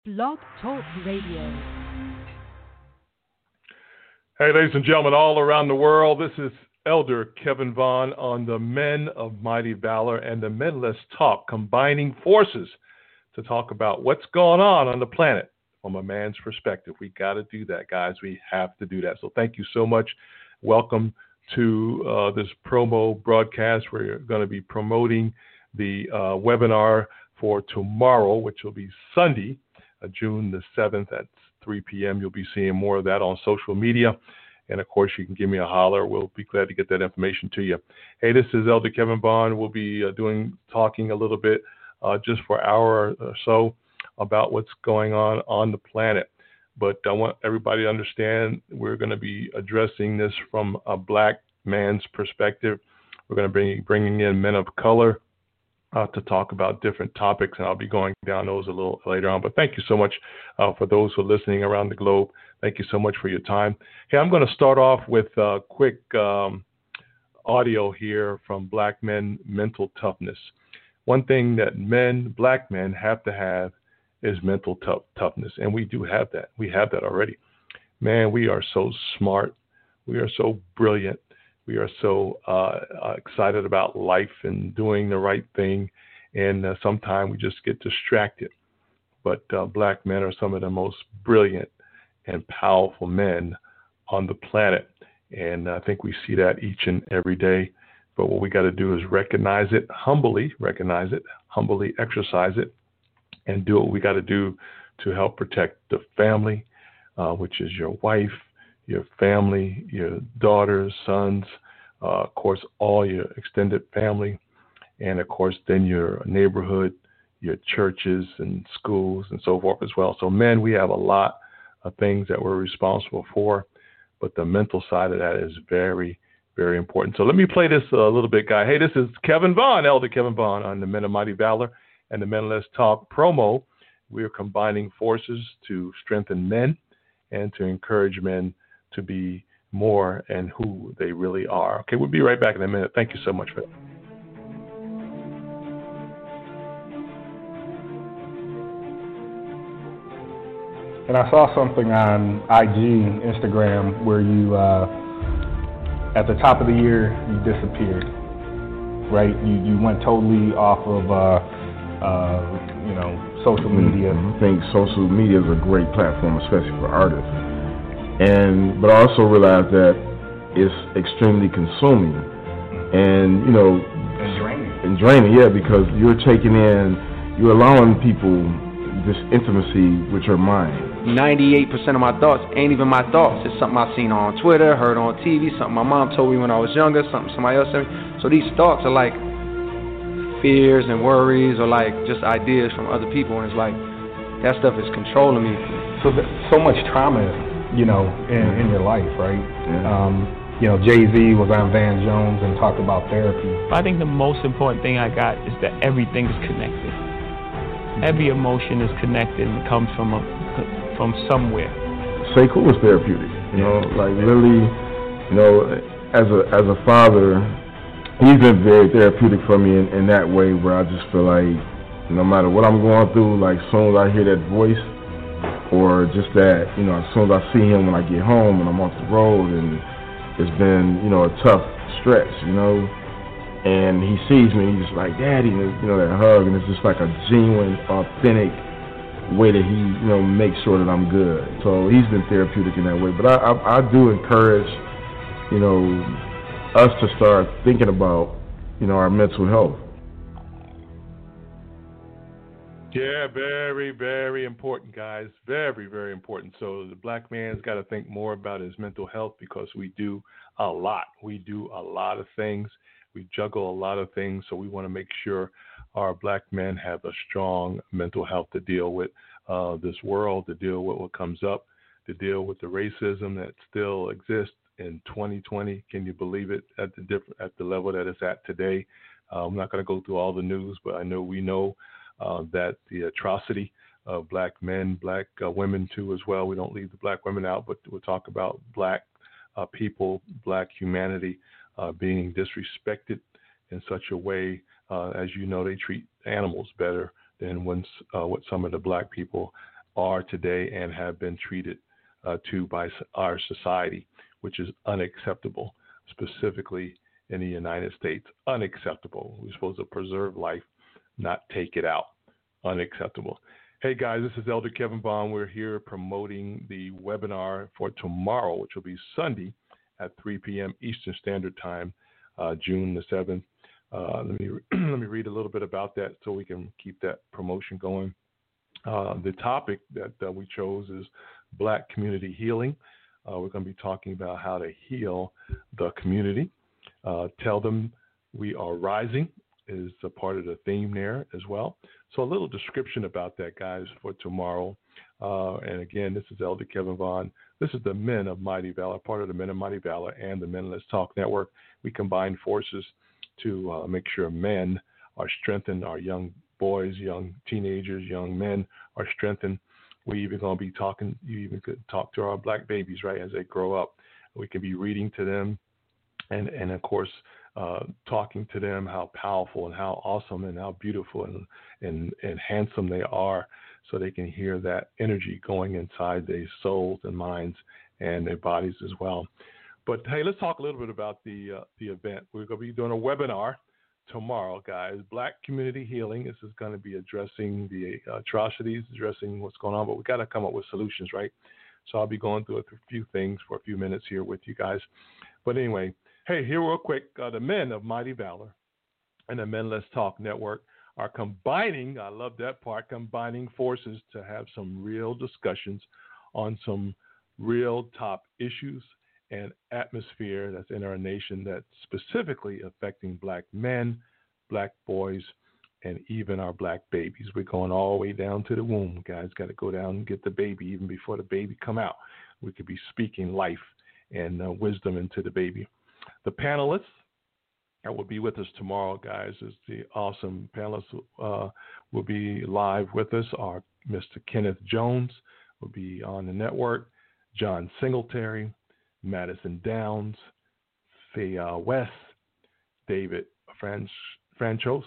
Blog Talk Radio. Hey, ladies and gentlemen, all around the world, this is Elder Kevin Vaughn on the Men of Mighty Valor and the Men Let's Talk, combining forces to talk about what's going on the planet from a man's perspective. We got to do that, guys. We have to do that. So thank you so much. Welcome to this promo broadcast. We're going to be promoting the webinar for tomorrow, which will be Sunday, June the 7th at 3 p.m. You'll be seeing more of that on social media. And, of course, you can give me a holler. We'll be glad to get that information to you. Hey, this is Elder Kevin Bond. We'll be talking a little bit just for an hour or so about what's going on the planet. But I want everybody to understand we're going to be addressing this from a black man's perspective. We're going to be bringing in men of color to talk about different topics, and I'll be going down those a little later on. But thank you so much for those who are listening around the globe. Thank you so much for your time. Hey, I'm going to start off with a quick audio here from Black Men Mental Toughness. One thing that black men have to have is mental toughness, and we do have that. We have that already. Man, we are so smart. We are so brilliant. We are so excited about life and doing the right thing, and sometimes we just get distracted. But black men are some of the most brilliant and powerful men on the planet, and I think we see that each and every day. But what we got to do is recognize it, humbly exercise it, and do what we got to do to help protect the family, which is your wife, your family, your daughters, sons, of course, all your extended family, and of course, then your neighborhood, your churches and schools and so forth as well. So, men, we have a lot of things that we're responsible for, but the mental side of that is very, very important. So let me play this a little bit, guy. Hey, this is Kevin Vaughn, Elder Kevin Vaughn on the Men of Mighty Valor and the Men Let's Talk promo. We are combining forces to strengthen men and to encourage men to be more and who they really are. Okay, we'll be right back in a minute. Thank you so much for that. And I saw something on IG, Instagram, where you, at the top of the year, you disappeared, right? You went totally off of, social media. I think social media is a great platform, especially for artists. But I also realized that it's extremely consuming and draining, yeah, because you're allowing people this intimacy with your mind. 98% of my thoughts ain't even my thoughts. It's something I seen on Twitter, heard on TV, something my mom told me when I was younger, something somebody else said. So these thoughts are like fears and worries or like just ideas from other people, and it's like that stuff is controlling me. So much trauma in your life, right? Yeah. Jay-Z was on Van Jones and talked about therapy. I think the most important thing I got is that everything is connected. Every emotion is connected and comes from somewhere. Sekou was therapeutic, like really, as a father, he's been very therapeutic for me in that way, where I just feel like no matter what I'm going through, like as soon as I hear that voice, or just that, as soon as I see him when I get home and I'm off the road, and it's been, a tough stretch, and he sees me, he's just like, Daddy, that hug, and it's just like a genuine, authentic way that he, makes sure that I'm good. So he's been therapeutic in that way. But I do encourage, us to start thinking about, our mental health. Yeah, very, very important, guys. Very, very important. So the black man's got to think more about his mental health, because we do a lot. We do a lot of things. We juggle a lot of things. So we want to make sure our black men have a strong mental health to deal with this world, to deal with what comes up, to deal with the racism that still exists in 2020. Can you believe it, at the level that it's at today? I'm not going to go through all the news, but we know that the atrocity of black men, black women too as well. We don't leave the black women out, but we'll talk about black people, black humanity being disrespected in such a way, as they treat animals better than what some of the black people are today and have been treated to by our society, which is unacceptable, specifically in the United States. Unacceptable. We're supposed to preserve life, not take it out. Unacceptable. Hey guys, this is Elder Kevin Vaughn. We're here promoting the webinar for tomorrow, which will be Sunday at 3 p.m. Eastern Standard Time, June the 7th. Let me read a little bit about that so we can keep that promotion going. The topic that we chose is Black community healing. We're going to be talking about how to heal the community. Tell them we are rising is a part of the theme there as well. So a little description about that, guys, for tomorrow. And again, this is Elder Kevin Vaughn. This is the Men of Mighty Valor, part of the Men of Mighty Valor and the Men Let's Talk Network. We combine forces to make sure men are strengthened, our young boys, young teenagers, young men are strengthened. We even going to be talking, you even could talk to our black babies, right, as they grow up. We can be reading to them and of course, talking to them how powerful and how awesome and how beautiful and handsome they are, so they can hear that energy going inside their souls and minds and their bodies as well. But hey, let's talk a little bit about the event. We're going to be doing a webinar tomorrow, guys. Black community healing. This is going to be addressing the atrocities, addressing what's going on, but we got to come up with solutions, right? So I'll be going through a few things for a few minutes here with you guys. But anyway, hey, here real quick, the Men of Mighty Valor and the Men Let's Talk Network are combining, I love that part, combining forces to have some real discussions on some real top issues and atmosphere that's in our nation that's specifically affecting black men, black boys, and even our black babies. We're going all the way down to the womb, guys. Got to go down and get the baby even before the baby come out. We could be speaking life and wisdom into the baby. The panelists that will be with us tomorrow, guys, is the awesome panelists will be live with us. Our Mr. Kenneth Jones will be on the network, John Singletary, Madison Downs, Faye West, David Francos,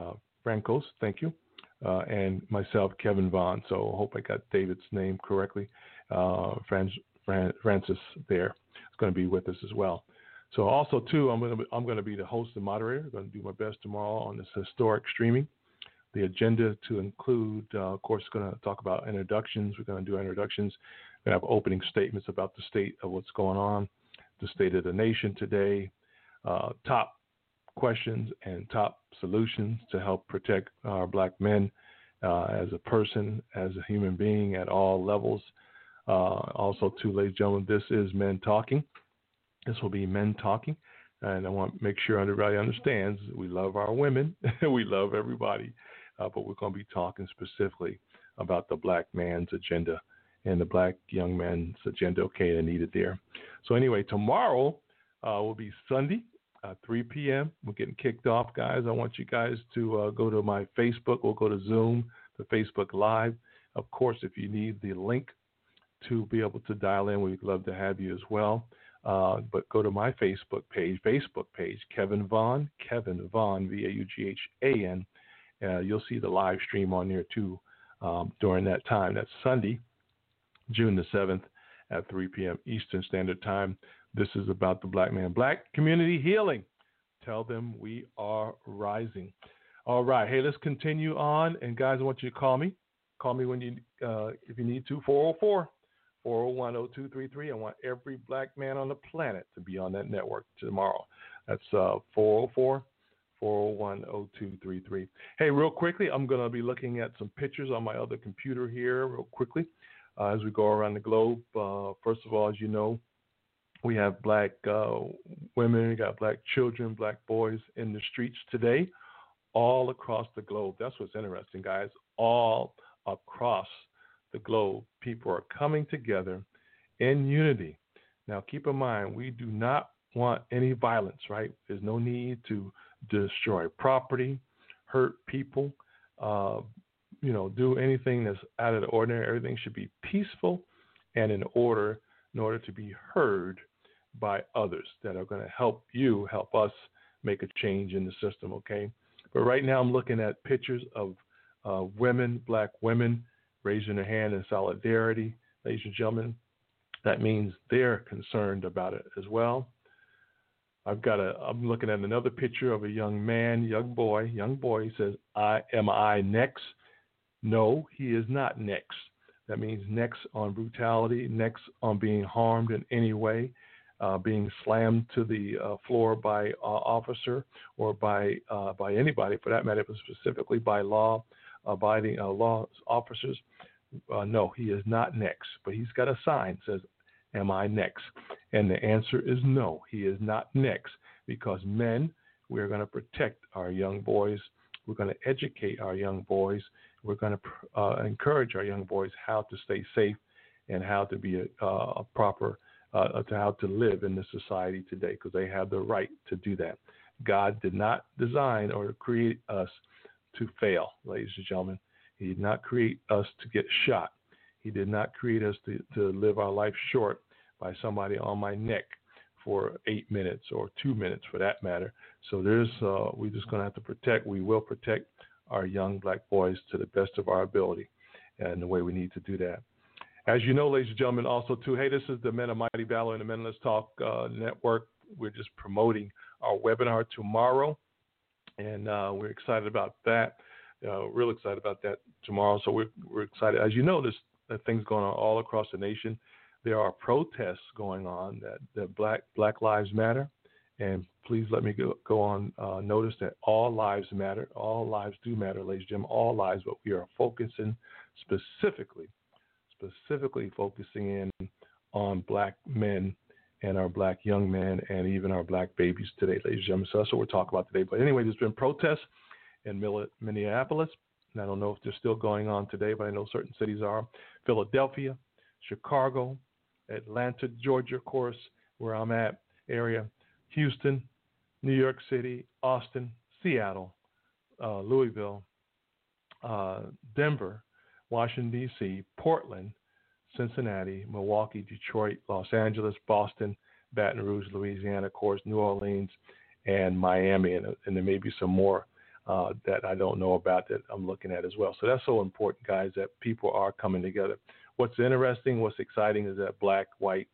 thank you, and myself, Kevin Vaughn. So I hope I got David's name correctly. Francis there is going to be with us as well. So also too, I'm going to be the host and moderator. I'm going to do my best tomorrow on this historic streaming. The agenda to include, of course, going to talk about introductions. We're going to do introductions. We're going to have opening statements about the state of what's going on, the state of the nation today, top questions and top solutions to help protect our black men as a person, as a human being at all levels. Also, too, ladies and gentlemen, this is Men Talking. This will be Men Talking. And I want to make sure everybody understands we love our women. We love everybody. But we're going to be talking specifically about the black man's agenda and the black young man's agenda. Okay, they need it there. So anyway, tomorrow will be Sunday, 3 p.m. We're getting kicked off, guys. I want you guys to go to my Facebook. We'll go to Zoom, the Facebook Live. Of course, if you need the link to be able to dial in, we'd love to have you as well. But go to my Facebook page, Kevin Vaughn, V-A-U-G-H-A-N. You'll see the live stream on there too during that time. That's Sunday, June the 7th at 3 p.m. Eastern Standard Time. This is about the black man, black community healing. Tell them we are rising. All right. Hey, let's continue on. And guys, I want you to call me. Call me when you, if you need to, 404-401-0233. I want every black man on the planet to be on that network tomorrow. That's 404-401-0233. Hey, real quickly, I'm going to be looking at some pictures on my other computer here real quickly as we go around the globe. First of all, as you know, we have black women, we got black children, black boys in the streets today, all across the globe. That's what's interesting, guys. All across the globe, people are coming together in unity. Now, keep in mind, we do not want any violence, right? There's no need to destroy property, hurt people, do anything that's out of the ordinary. Everything should be peaceful and in order to be heard by others that are going to help us make a change in the system, okay? But right now I'm looking at pictures of women, black women, raising their hand in solidarity, ladies and gentlemen, that means they're concerned about it as well. I'm looking at another picture of a young man, young boy. He says, am I next? No, he is not next. That means next on brutality, next on being harmed in any way, being slammed to the floor by officer or by anybody for that matter, but specifically by law-abiding law officers. No, he is not next. But he's got a sign that says, am I next? And the answer is no, he is not next, because men, we're going to protect our young boys. We're going to educate our young boys. We're going to encourage our young boys how to stay safe and how to be a proper, to how to live in this society today, because they have the right to do that. God did not design or create us to fail, ladies and gentlemen. He did not create us to get shot. He did not create us to live our life short by somebody on my neck for 8 minutes or 2 minutes for that matter. So we're just going to have to protect. We will protect our young black boys to the best of our ability and the way we need to do that. As you know, ladies and gentlemen, also too, hey, this is the Men of Mighty Valor and the Men Let's Talk Network. We're just promoting our webinar tomorrow, and we're excited about that. Real excited about that tomorrow. So we're excited. As you know, there's things going on all across the nation. There are protests going on that Black Lives Matter, and please let me go on notice that all lives matter. All lives do matter, ladies and gentlemen, all lives, but we are focusing specifically focusing in on black men and our black young men and even our black babies today, ladies and gentlemen. So that's what we're talking about today. But anyway, there's been protests in Minneapolis, and I don't know if they're still going on today, but I know certain cities are. Philadelphia, Chicago, Atlanta, Georgia, of course, where I'm at, area, Houston, New York City, Austin, Seattle, Louisville, Denver, Washington, D.C., Portland, Cincinnati, Milwaukee, Detroit, Los Angeles, Boston, Baton Rouge, Louisiana, of course, New Orleans, and Miami. And there may be some more that I don't know about that I'm looking at as well. So that's so important, guys, that people are coming together. What's interesting, what's exciting is that black, white,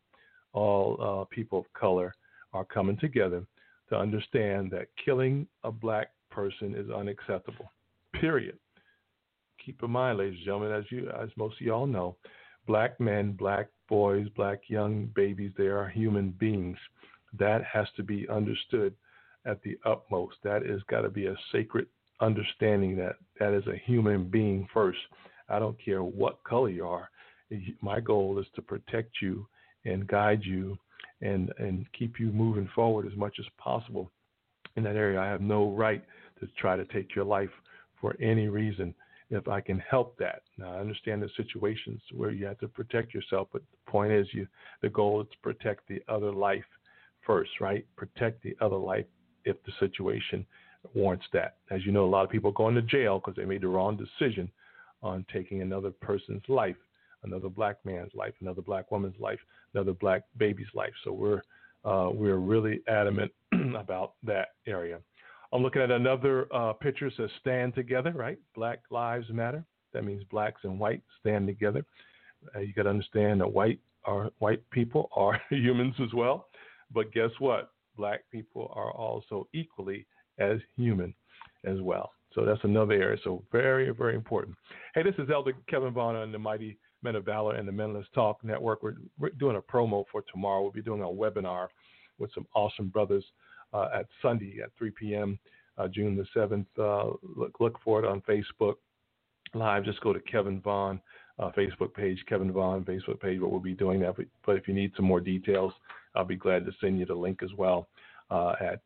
all people of color are coming together to understand that killing a black person is unacceptable, period. Keep in mind, ladies and gentlemen, as most of y'all know, black men, black boys, black young babies, they are human beings. That has to be understood at the utmost. That has got to be a sacred understanding that is a human being first. I don't care what color you are. My goal is to protect you and guide you and keep you moving forward as much as possible in that area. I have no right to try to take your life for any reason if I can help that. Now, I understand the situations where you have to protect yourself, but the point is the goal is to protect the other life first, right? Protect the other life if the situation warrants that. As you know, a lot of people are going to jail because they made the wrong decision on taking another person's life, another black man's life, another black woman's life, another black baby's life. So we're really adamant about that area. I'm looking at another picture that says stand together, right? Black Lives Matter. That means blacks and whites stand together. You got to understand that white people are humans as well. But guess what? Black people are also equally as human as well. So that's another area. So very, very important. Hey, this is Elder Kevin Vaughn on the Mighty Men of Valor and the Men Let's Talk Network. We're doing a promo for tomorrow. We'll be doing a webinar with some awesome brothers at Sunday at 3 p.m., June the 7th. Look for it on Facebook Live. Just go to Kevin Vaughn Facebook page, Kevin Vaughn Facebook page, where we'll be doing that. But if you need some more details, I'll be glad to send you the link as well at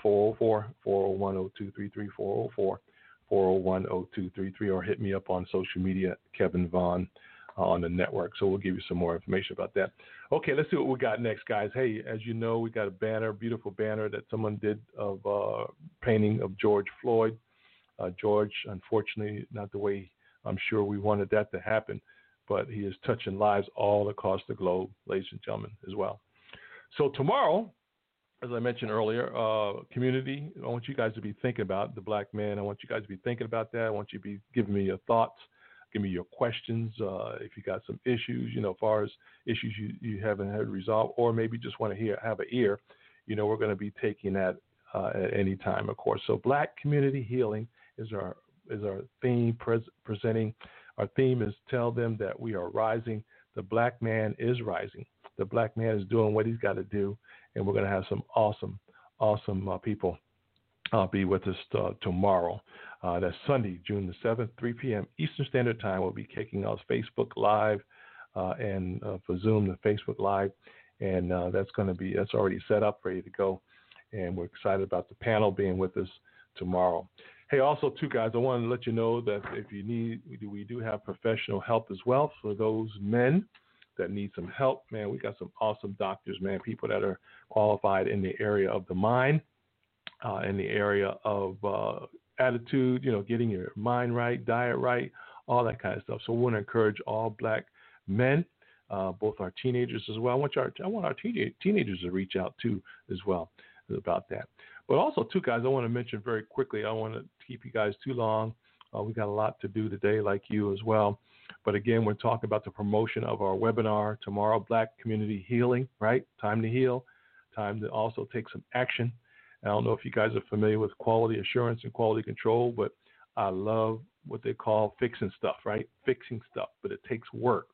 404-401-0233, 404-401-0233, or hit me up on social media, Kevin Vaughn on the network. So we'll give you some more information about that. Okay, let's see what we got next, guys. Hey, as you know, we got a banner, beautiful banner that someone did of painting of George Floyd. George, unfortunately, not the way I'm sure we wanted that to happen, but he is touching lives all across the globe, ladies and gentlemen, as well. So tomorrow, as I mentioned earlier, community, I want you guys to be thinking about the black man. I want you guys to be thinking about that. I want you to be giving me your thoughts, give me your questions. If you got some issues, as far as issues you haven't had resolved, or maybe just want to have an ear, we're going to be taking that at any time, of course. So Black community healing is our theme presenting. Our theme is tell them that we are rising. The Black man is rising. The Black man is doing what he's got to do, and we're going to have some awesome people be with us tomorrow. That's Sunday, June the 7th, 3 p.m. Eastern Standard Time. We'll be kicking off Facebook Live and for Zoom, the Facebook Live, and that's already set up, ready to go, and we're excited about the panel being with us tomorrow. Hey, also, too, guys, I want to let you know that if you need, we do have professional help as well for those men that need some help. Man, we got some awesome doctors, man, people that are qualified in the area of the mind, in the area of attitude, getting your mind right, diet right, all that kind of stuff. So we want to encourage all Black men, both our teenagers as well. I want our teenagers to reach out too as well about that. But also, too, guys, I want to mention very quickly, I don't want to keep you guys too long. We got a lot to do today, like you as well. But again, we're talking about the promotion of our webinar tomorrow, Black Community Healing, right? Time to heal, time to also take some action. I don't know if you guys are familiar with quality assurance and quality control, but I love what they call fixing stuff, right? Fixing stuff, but it takes work.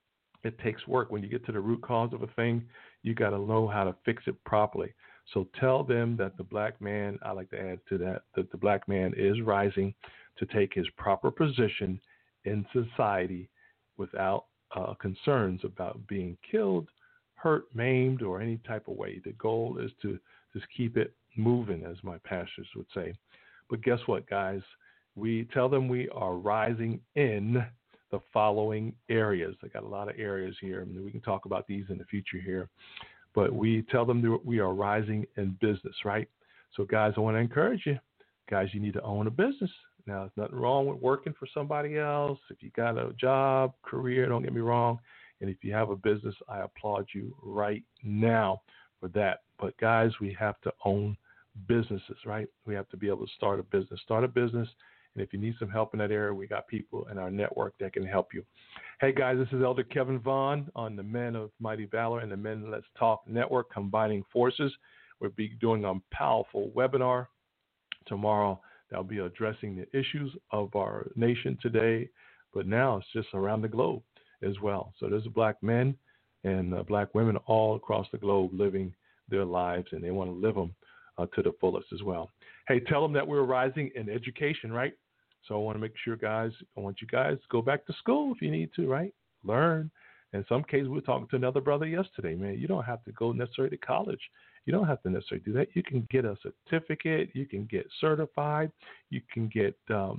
It takes work. When you get to the root cause of a thing, you got to know how to fix it properly. So tell them that the Black man, I like to add to that the Black man is rising to take his proper position in society without concerns about being killed, hurt, maimed, or any type of way. The goal is to just keep it moving, as my pastors would say. But guess what, guys? We tell them we are rising in the following areas. I got a lot of areas here, and we can talk about these in the future here. But we tell them that we are rising in business, right? So, guys, I want to encourage you. Guys, you need to own a business. Now, there's nothing wrong with working for somebody else. If you got a job, career, don't get me wrong. And if you have a business, I applaud you right now for that. But, guys, we have to own businesses, right? We have to be able to start a business. Start a business. And if you need some help in that area, we got people in our network that can help you. Hey, guys, this is Elder Kevin Vaughn on the Men of Mighty Valor and the Men Let's Talk Network, combining forces. We'll be doing a powerful webinar tomorrow that'll be addressing the issues of our nation today, but now it's just around the globe as well. So there's Black men and Black women all across the globe living their lives, and they want to live them to the fullest as well. Hey, tell them that we're rising in education, right? So I want to make sure, guys, I want you guys to go back to school if you need to, right? Learn. In some cases, we were talking to another brother yesterday, man. You don't have to go necessarily to college. You don't have to necessarily do that. You can get a certificate. You can get certified. You can get, go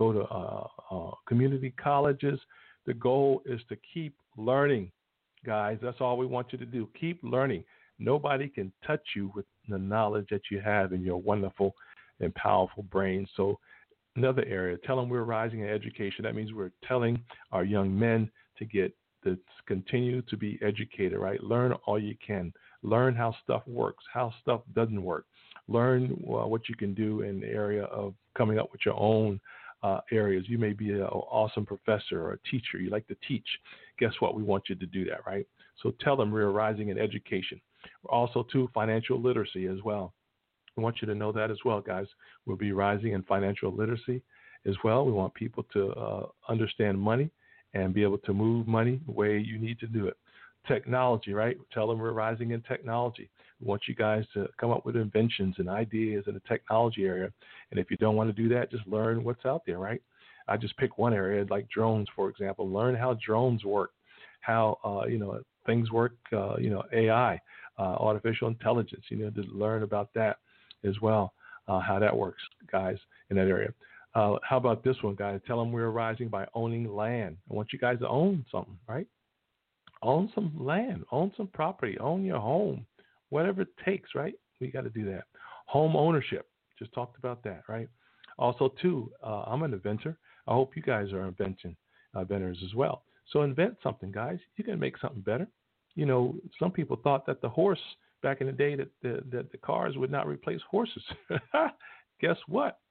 to community colleges. The goal is to keep learning, guys. That's all we want you to do. Keep learning. Nobody can touch you with the knowledge that you have in your wonderful and powerful brain. So another area, tell them we're rising in education. That means we're telling our young men to continue to be educated, right? Learn all you can. Learn how stuff works, how stuff doesn't work. Learn what you can do in the area of coming up with your own areas. You may be an awesome professor or a teacher. You like to teach. Guess what? We want you to do that, right? So tell them we're rising in education. Also, too, financial literacy as well. I want you to know that as well, guys. We'll be rising in financial literacy as well. We want people to understand money and be able to move money the way you need to do it. Technology, right? Tell them we're rising in technology. We want you guys to come up with inventions and ideas in the technology area. And if you don't want to do that, just learn what's out there, right? I just pick one area like drones, for example. Learn how drones work, how things work. AI, artificial intelligence. To learn about that as well, how that works, guys, in that area. How about this one, guys? Tell them we're rising by owning land. I want you guys to own something, right? Own some land, own some property, own your home, whatever it takes, right? We got to do that. Home ownership, just talked about that, right? Also, too, I'm an inventor. I hope you guys are inventors as well. So invent something, guys. You can make something better. Some people thought that the horse back in the day that the cars would not replace horses. Guess what?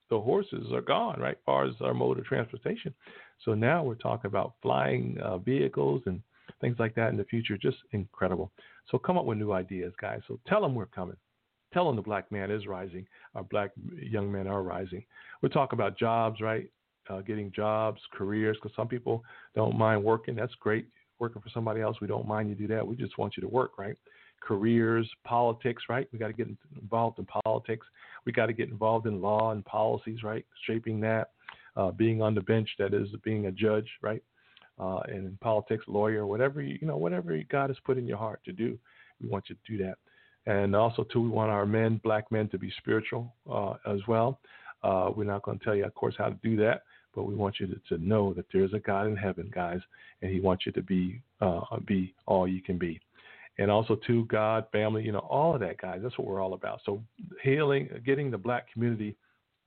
the horses are gone, right, as far as our mode of transportation. So now we're talking about flying vehicles and things like that in the future. Just incredible. So come up with new ideas, guys. So tell them we're coming. Tell them the black man is rising. Our black young men are rising. We're talking about jobs, right? Getting jobs, careers, because some people don't mind working. That's great. Working for somebody else, we don't mind you do that. We just want you to work, right? Careers, politics, right? We got to get involved in politics. We got to get involved in law and policies, right? Shaping that, being on the bench, that is being a judge, right? And in politics, lawyer, whatever whatever God has put in your heart to do, we want you to do that. And also, too, we want our men, black men, to be spiritual as well. We're not going to tell you, of course, how to do that, but we want you to know that there's a God in heaven, guys, and He wants you to be all you can be. And also, too, God, family, all of that, guys. That's what we're all about. So healing, getting the black community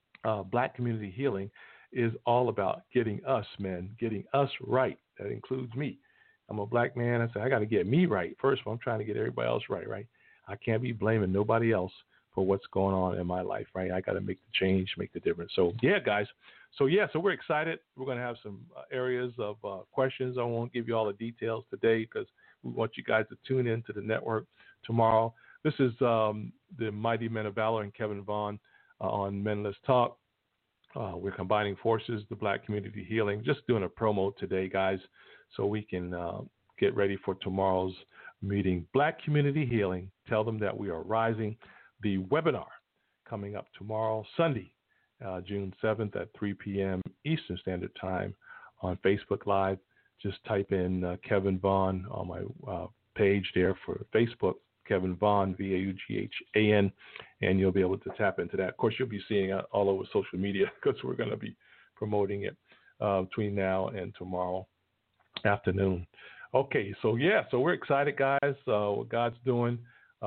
healing is all about getting us, men, getting us right. That includes me. I'm a black man. I say, I got to get me right first. I'm trying to get everybody else right, right? I can't be blaming nobody else for what's going on in my life, right? I got to make the change, make the difference. So, yeah, guys. So we're excited. We're going to have some areas of questions. I won't give you all the details today because we want you guys to tune in to the network tomorrow. This is the Mighty Men of Valor and Kevin Vaughn on Men Let's Talk. We're combining forces, the black community healing, just doing a promo today, guys, so we can get ready for tomorrow's meeting. Black Community Healing. Tell them that we are rising. The webinar coming up tomorrow, Sunday, June 7th at 3 p.m. Eastern Standard Time on Facebook Live. Just type in Kevin Vaughn on my page there for Facebook, Kevin Vaughn, Vaughan, and you'll be able to tap into that. Of course, you'll be seeing it all over social media because we're going to be promoting it between now and tomorrow afternoon. Okay, so we're excited, guys, what God's doing.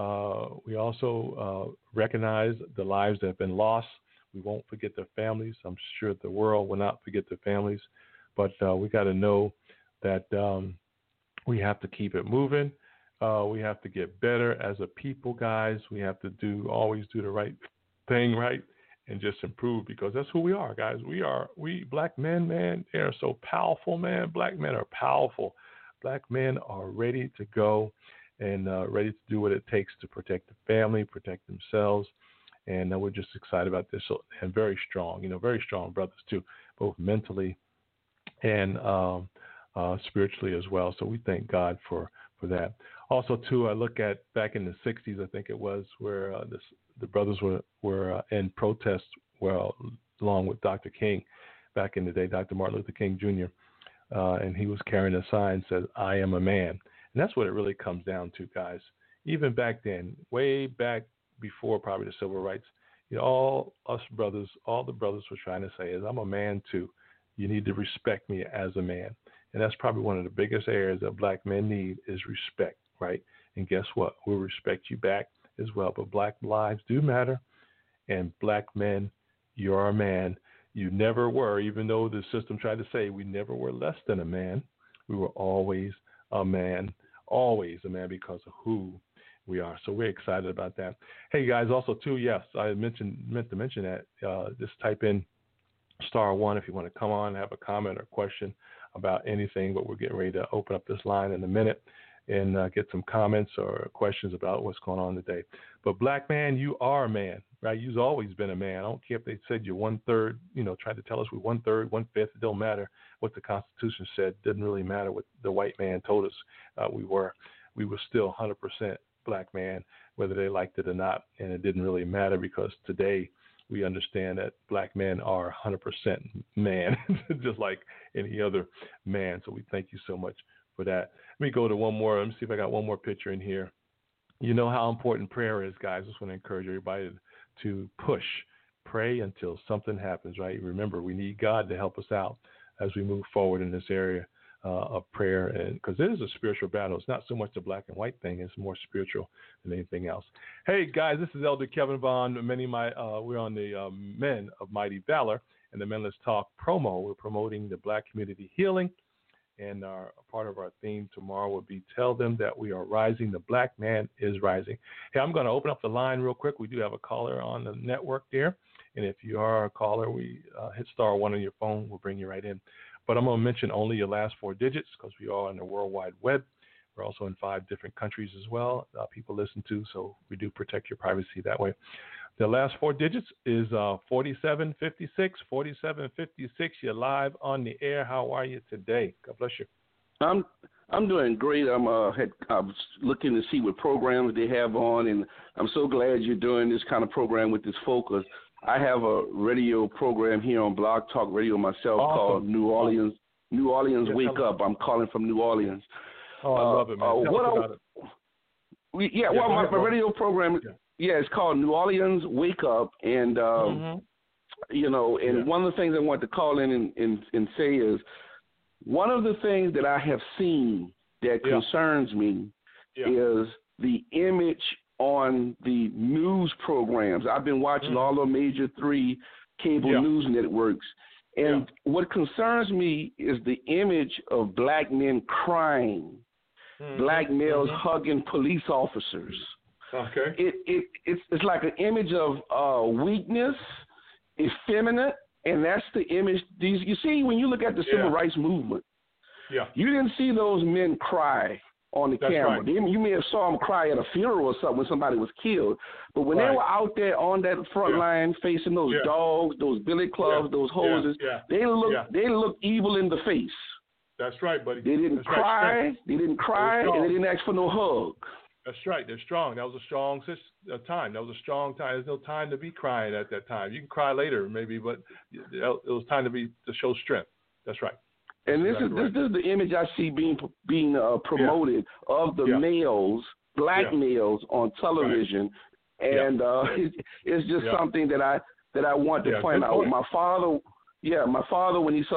We also recognize the lives that have been lost. We won't forget their families. I'm sure the world will not forget their families. But we got to know that we have to keep it moving. We have to get better as a people, guys. We have to always do the right thing, right, and just improve because that's who we are, guys. We black men, man, they are so powerful, man. Black men are powerful. Black men are ready to go and ready to do what it takes to protect the family, protect themselves. And we're just excited about this. So, and very strong brothers too, both mentally and spiritually as well. So we thank God for that. Also, too, I look at back in the 60s, I think it was, where the brothers were in protest, along with Dr. King back in the day, Dr. Martin Luther King Jr., and he was carrying a sign that says, I am a man. And that's what it really comes down to, guys. Even back then, way back before probably the civil rights, all the brothers were trying to say is, I'm a man too. You need to respect me as a man. And that's probably one of the biggest areas that black men need is respect, right? And guess what? We'll respect you back as well. But black lives do matter. And black men, you're a man. You never were, even though the system tried to say we never were less than a man. We were always a man because of who we are. So we're excited about that. Hey, guys, also, too, yes, I meant to mention that. Just type in *1 if you want to come on, have a comment or question about anything, but we're getting ready to open up this line in a minute and get some comments or questions about what's going on today. But black man, you are a man, right? You've always been a man. I don't care if they said you're 1/3, tried to tell us we're 1/3, 1/5. It don't matter what the Constitution said. It didn't really matter what the white man told us we were. We were still 100% black man, whether they liked it or not. And it didn't really matter because today we understand that black men are 100% man, just like any other man. So we thank you so much for that. Let me go to one more. Let me see if I got one more picture in here. You know how important prayer is, guys. I just want to encourage everybody to push, pray until something happens, right? Remember, we need God to help us out as we move forward in this area of prayer, and because it is a spiritual battle. It's not so much the black and white thing; it's more spiritual than anything else. Hey, guys, this is Elder Kevin Vaughn. We're on the Men of Mighty Valor and the Men Let's Talk promo. We're promoting the black community healing, and part of our theme tomorrow will be "Tell them that we are rising. The black man is rising." Hey, I'm going to open up the line real quick. We do have a caller on the network there, And if you are a caller, we hit *1 on your phone. We'll bring you right in. But I'm going to mention only your last 4 digits because we are on the World Wide Web. We're also in 5 different countries as well. People listen to, so we do protect your privacy that way. The last 4 digits is 4756. 4756. You're live on the air. How are you today? God bless you. I'm doing great. I was looking to see what programs they have on, and I'm so glad you're doing this kind of program with this focus. I have a radio program here on Blog Talk Radio myself called New Orleans Wake Up. I'm calling from New Orleans. Oh, I love it, man. Tell us about it. My radio program, it's called New Orleans Wake Up, and one of the things I want to call in and say is, one of the things that I have seen that concerns me is the image on the news programs. I've been watching all the major 3 cable news networks, and what concerns me is the image of black men crying, black males hugging police officers. Okay. It's like an image of weakness, effeminate. And that's the image. You see, when you look at the civil rights movement, you didn't see those men cry on the camera. Right. You may have saw them cry at a funeral or something when somebody was killed. But when they were out there on that front line facing those dogs, those billy clubs, those hoses, they look evil in the face. That's right, buddy. They didn't cry. Right. They didn't cry, and they didn't ask for no hug. That's right. They're strong. That was a strong time. That was a strong time. There's no time to be crying at that time. You can cry later, maybe, but it was time to show strength. That's right. And this is the image I see being promoted of the males, black males on television, and it's just something that I want to point out. My father, when he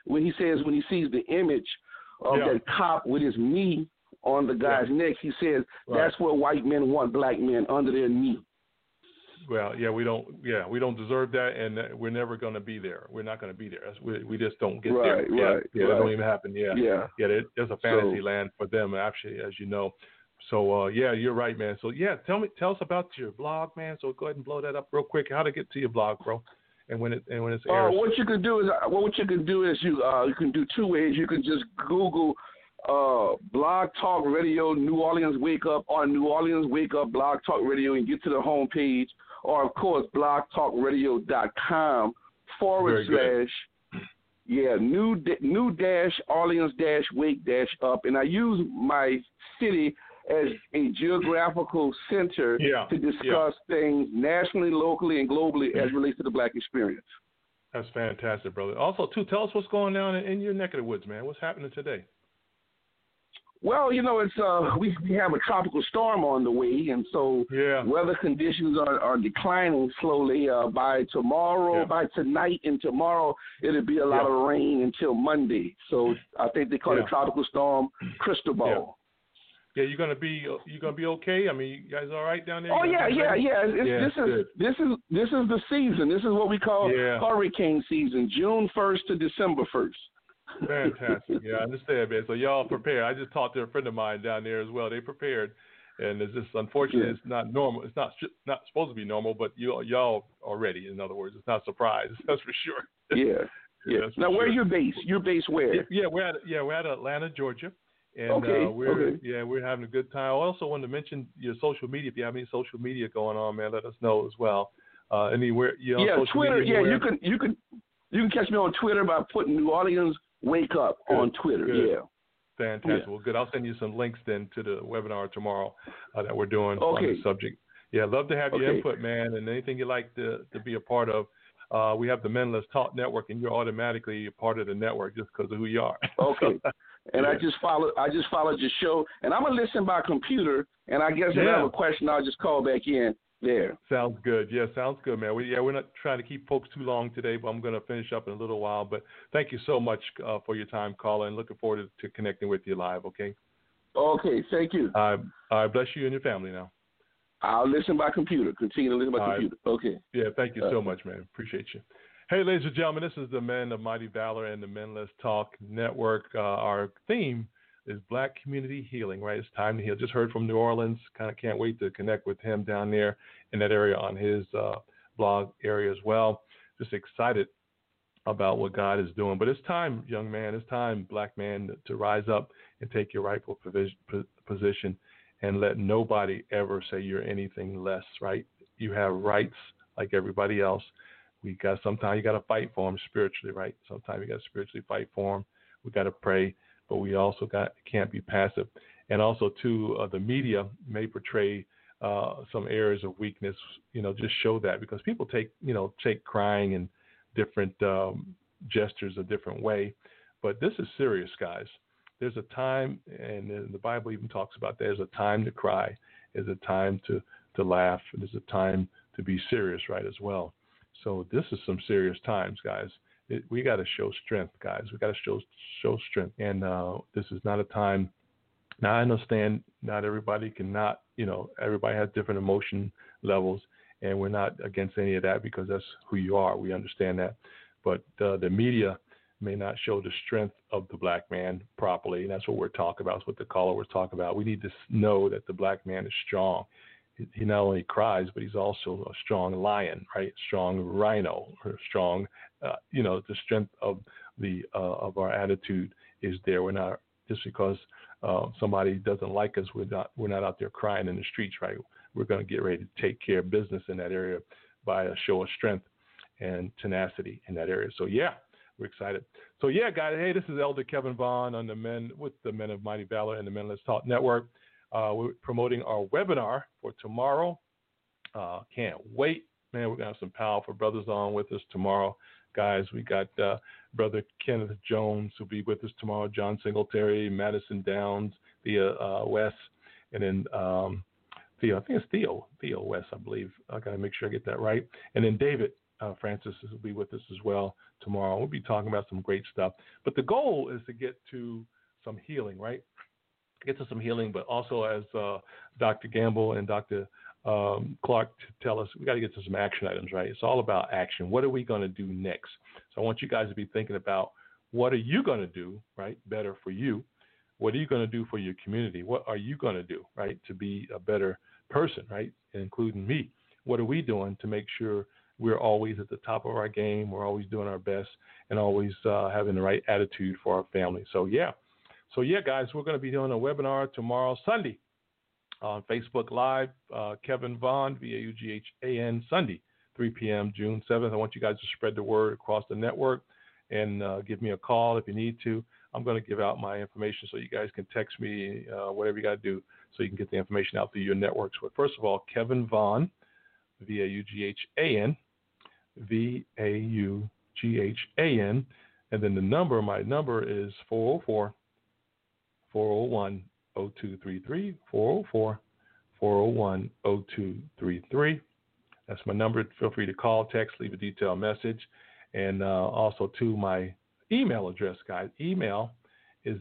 sees the image of that cop with his knee on the guy's neck, he says that's where white men want black men, under their knee. Well, we don't deserve that, and we're never going to be there. We're not going to be there. We just don't get there. That don't even happen. There's a fantasy land for them, actually, as you know. So you're right, man. So tell us about your blog, man. So go ahead and blow that up real quick. How to get to your blog, bro, and when it's airs. What you can do is you can do 2 ways. You can just Google Blog Talk Radio New Orleans Wake Up, or New Orleans Wake Up Blog Talk Radio, and get to the home page, or of course blogtalkradio.com / new dash Orleans dash wake dash up, and I use my city as a geographical center to discuss things nationally, locally, and globally as relates to the black experience. That's fantastic, brother. Also, too, tell us what's going on in your neck of the woods, man. What's happening today? Well, it's we have a tropical storm on the way, and so weather conditions are declining slowly. By tonight and tomorrow, it'll be a lot of rain until Monday. So I think they call it Tropical Storm Cristobal. Yeah, you're gonna be okay. I mean, you guys all right down there? Oh This is the season. This is what we call hurricane season, June 1st to December 1st. Fantastic. Yeah, I understand, man. So y'all prepared. I just talked to a friend of mine down there as well. They prepared, and it's just unfortunately it's not normal. It's not supposed to be normal, but y'all are ready. In other words, it's not a surprise. That's for sure. Now, where's your base? Your base where? We're at Atlanta, Georgia, and we're having a good time. I also wanted to mention your social media. If you have any social media going on, man, let us know as well. Anywhere, Twitter. Media, you can catch me on Twitter by putting New Orleans Wake Up on Twitter. Good. Fantastic. Well, good. I'll send you some links then to the webinar tomorrow that we're doing on the subject. Yeah, I'd love to have your input, man, and anything you'd like to be a part of. We have the Men Let's Talk Network, and you're automatically a part of the network just because of who you are. Okay. And I just followed your show, and I'm gonna listen by computer. And I guess if I have a question, I'll just call back in there. Sounds good. Yeah, sounds good, man. We're not trying to keep folks too long today, but I'm going to finish up in a little while. But thank you so much for your time, caller, and looking forward to connecting with you live, okay? Okay, thank you. I bless you and your family now. I'll listen by computer. Continue to listen by computer. Okay. Yeah, thank you so much, man. Appreciate you. Hey, ladies and gentlemen, this is the Men of Mighty Valor and the Men Let's Talk Network. Our theme is Black Community Healing, right? It's time to heal. Just heard from New Orleans. Kind of can't wait to connect with him down there in that area on his blog area as well. Just excited about what God is doing. But it's time, young man, it's time, black man, to rise up and take your rightful position and let nobody ever say you're anything less, right? You have rights like everybody else. Sometimes you got to fight for them spiritually, right? Sometimes you got to spiritually fight for them. We got to pray, but we also can't be passive. And also, too, the media may portray some areas of weakness, just show that, because people take crying and different gestures a different way. But this is serious, guys. There's a time, and the Bible even talks about there's a time to cry, there's a time to laugh, and there's a time to be serious, right, as well. So this is some serious times, guys. We got to show strength, guys. We got to show strength. And this is not a time. Now, I understand not everybody cannot, everybody has different emotion levels, and we're not against any of that because that's who you are. We understand that. But the media may not show the strength of the black man properly, and that's what we're talking about. That's what the caller was talking about. We need to know that the black man is strong. He not only cries, but he's also a strong lion, right? Strong rhino, or strong, the strength of our attitude is there. We're not, just because somebody doesn't like us, we're not out there crying in the streets, right? We're going to get ready to take care of business in that area by a show of strength and tenacity in that area. So yeah, we're excited. So yeah, guys, hey, this is Elder Kevin Vaughn on the Men of Mighty Valor and the Men Let's Talk Network. We're promoting our webinar for tomorrow. Can't wait, man. We're gonna have some powerful brothers on with us tomorrow, guys. We got Brother Kenneth Jones who'll be with us tomorrow. John Singletary, Madison Downs, Thea West, and then Theo. I think it's Theo West, I believe. I gotta make sure I get that right. And then David Francis will be with us as well tomorrow. We'll be talking about some great stuff. But the goal is to get to some healing, right? Get to some healing, but also, as Dr. Gamble and Dr. Clark tell us, we got to get to some action items, right? It's all about action. What are we going to do next? So I want you guys to be thinking about, what are you going to do, right, better for you? What are you going to do for your community? What are you going to do, right, to be a better person, right, including me? What are we doing to make sure we're always at the top of our game, we're always doing our best, and always having the right attitude for our family? So, yeah, guys, we're going to be doing a webinar tomorrow, Sunday, on Facebook Live, Kevin Vaughn, Vaughan, Sunday, 3 p.m., June 7th. I want you guys to spread the word across the network and give me a call if you need to. I'm going to give out my information so you guys can text me, whatever you got to do, so you can get the information out through your networks. But first of all, Kevin Vaughn, Vaughan, Vaughan, and then my number is 404-401-0233, 404-401-0233. That's my number. Feel free to call, text, leave a detailed message. And also to my email address, guys. Email is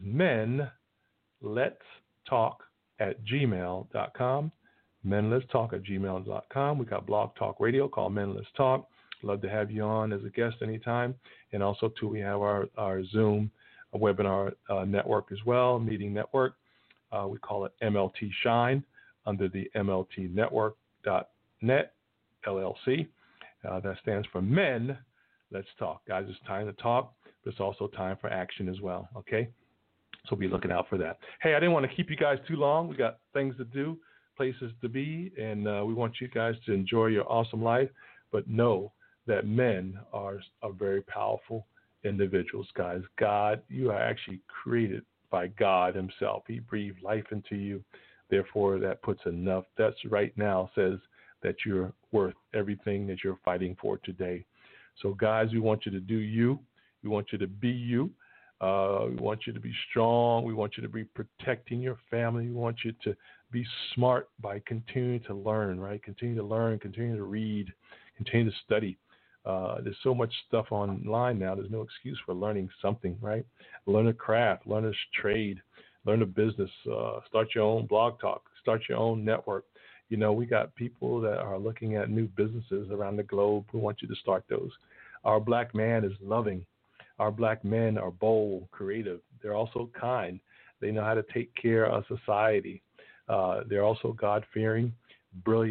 menletstalk@gmail.com. menletstalk@gmail.com. We got Blog Talk Radio called Men Let's Talk. Love to have you on as a guest anytime. And also, too, we have our Zoom webinar network as well, meeting network. We call it MLT Shine under the MLTnetwork.net LLC. That stands for Men Let's Talk. Guys, it's time to talk, but it's also time for action as well, okay? So be looking out for that. Hey, I didn't want to keep you guys too long. We got things to do, places to be, and we want you guys to enjoy your awesome life, but know that men are very powerful individuals, guys. God, you are actually created by God himself. He breathed life into you. Therefore, that puts enough. That's right now says that you're worth everything that you're fighting for today. So, guys, we want you to do you. We want you to be you. We want you to be strong. We want you to be protecting your family. We want you to be smart by continuing to learn, right? Continue to learn, continue to read, continue to study. There's so much stuff online now. There's no excuse for learning something, right? Learn a craft, learn a trade, learn a business, start your own blog talk, start your own network. You know, we got people that are looking at new businesses around the globe. We want you to start those. Our black man is loving. Our black men are bold, creative. They're also kind. They know how to take care of society. They're also God-fearing, brilliant,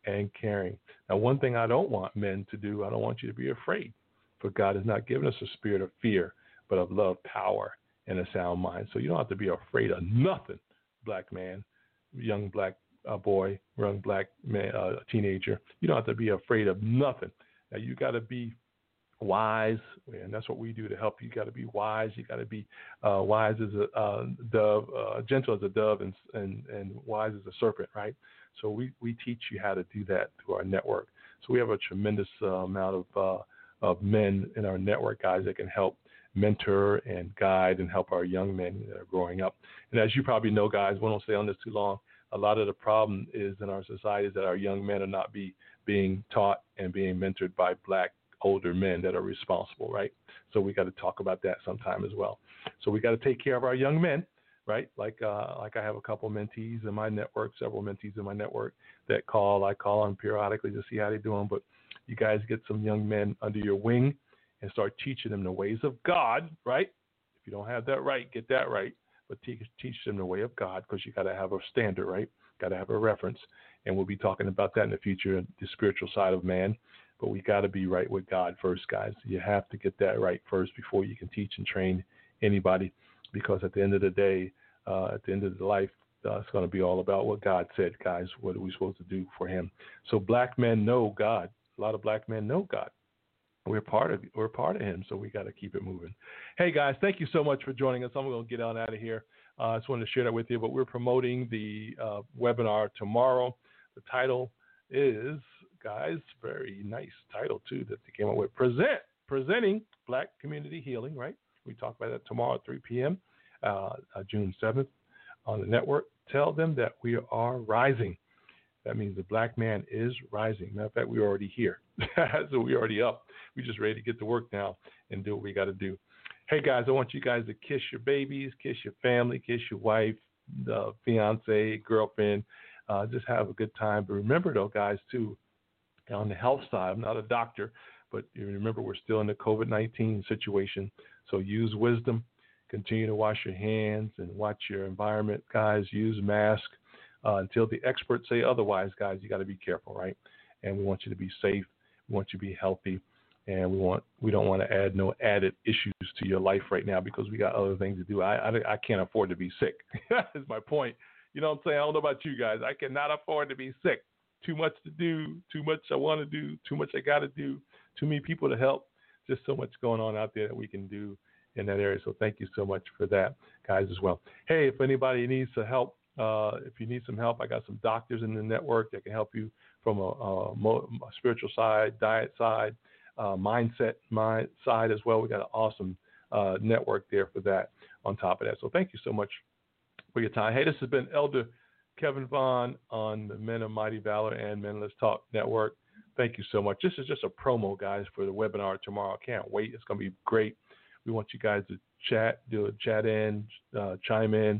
and caring. Now, one thing I don't want men to do, I don't want you to be afraid. For God has not given us a spirit of fear, but of love, power, and a sound mind. So you don't have to be afraid of nothing, black man, young black boy, young black man, teenager. You don't have to be afraid of nothing. Now, you got to be wise, and that's what we do to help you. You got to be wise. You got to be wise as a dove, gentle as a dove, and wise as a serpent, right? So we teach you how to do that through our network. So we have a tremendous amount of men in our network, guys, that can help mentor and guide and help our young men that are growing up. And as you probably know, guys, we won't stay on this too long. A lot of the problem is in our society is that our young men are not being taught and being mentored by black older men that are responsible, right? So we got to talk about that sometime as well. So we got to take care of our young men, right? Like I have a couple mentees in my network, several mentees in my network that I call them periodically to see how they're doing. But you guys get some young men under your wing and start teaching them the ways of God, right? If you don't have that right, get that right. But teach them the way of God, because you got to have a standard, right? Got to have a reference. And we'll be talking about that in the future, the spiritual side of man. But we got to be right with God first, guys. You have to get that right first before you can teach and train anybody. Because at the end of the day, at the end of the life, it's going to be all about what God said, guys. What are we supposed to do for him? So black men know God. A lot of black men know God. We're part of him, so we got to keep it moving. Hey, guys, thank you so much for joining us. I'm going to get on out of here. I just wanted to share that with you, but we're promoting the webinar tomorrow. The title is, guys, very nice title, too, that they came up with, Presenting Black Community Healing, right? We talk about that tomorrow at 3 p.m., June 7th on the network. Tell them that we are rising. That means the black man is rising. Matter of fact, we're already here. So we're already up. We're just ready to get to work now and do what we got to do. Hey, guys, I want you guys to kiss your babies, kiss your family, kiss your wife, fiance, girlfriend. Just have a good time. But remember, though, guys, too, on the health side, I'm not a doctor, but you remember we're still in the COVID-19 situation. So use wisdom. Continue to wash your hands and watch your environment, guys. Use masks. Until the experts say otherwise, guys, you got to be careful, right? And we want you to be safe. We want you to be healthy. And we don't want to add no added issues to your life right now, because we got other things to do. I can't afford to be sick. That's my point. You know what I'm saying? I don't know about you guys. I cannot afford to be sick. Too much to do, too much I want to do, too much I got to do, too many people to help. Just so much going on out there that we can do in that area. So thank you so much for that, guys, as well. Hey, if anybody needs some help, if you need some help, I got some doctors in the network that can help you from a spiritual side, diet side, mindset side as well. We got an awesome network there for that on top of that. So thank you so much for your time. Hey, this has been Elder Kevin Vaughn on the Men of Mighty Valor and Men Let's Talk Network. Thank you so much. This is just a promo, guys, for the webinar tomorrow. I can't wait. It's going to be great. We want you guys to chat in, chime in.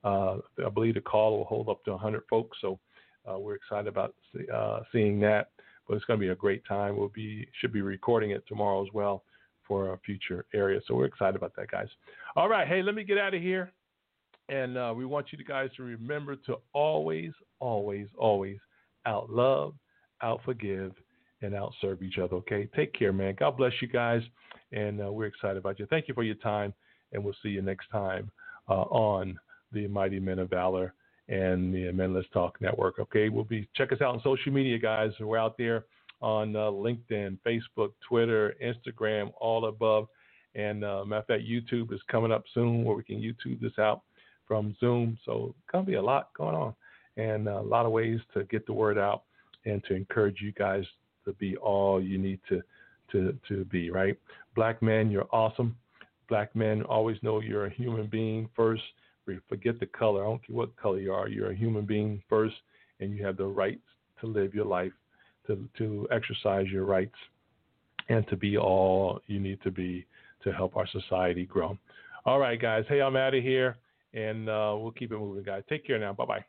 I believe the call will hold up to 100 folks, so we're excited about seeing that. But it's going to be a great time. Should be recording it tomorrow as well for a future area. So we're excited about that, guys. All right, hey, let me get out of here. And we want you guys to remember to always, always, always out-love, out-forgive, and out-serve each other, okay? Take care, man. God bless you guys, and we're excited about you. Thank you for your time, and we'll see you next time on the Mighty Men of Valor and the Men Let's Talk Network, okay? Check us out on social media, guys. We're out there on LinkedIn, Facebook, Twitter, Instagram, all above. And matter of fact, YouTube is coming up soon where we can YouTube this out from Zoom. So it's going to be a lot going on and a lot of ways to get the word out and to encourage you guys to be all you need to be, right? Black men, you're awesome. Black men always know you're a human being first. Forget the color. I don't care what color you are. You're a human being first, and you have the right to live your life, to exercise your rights, and to be all you need to be to help our society grow. All right, guys. Hey, I'm out of here, and we'll keep it moving, guys. Take care now. Bye-bye.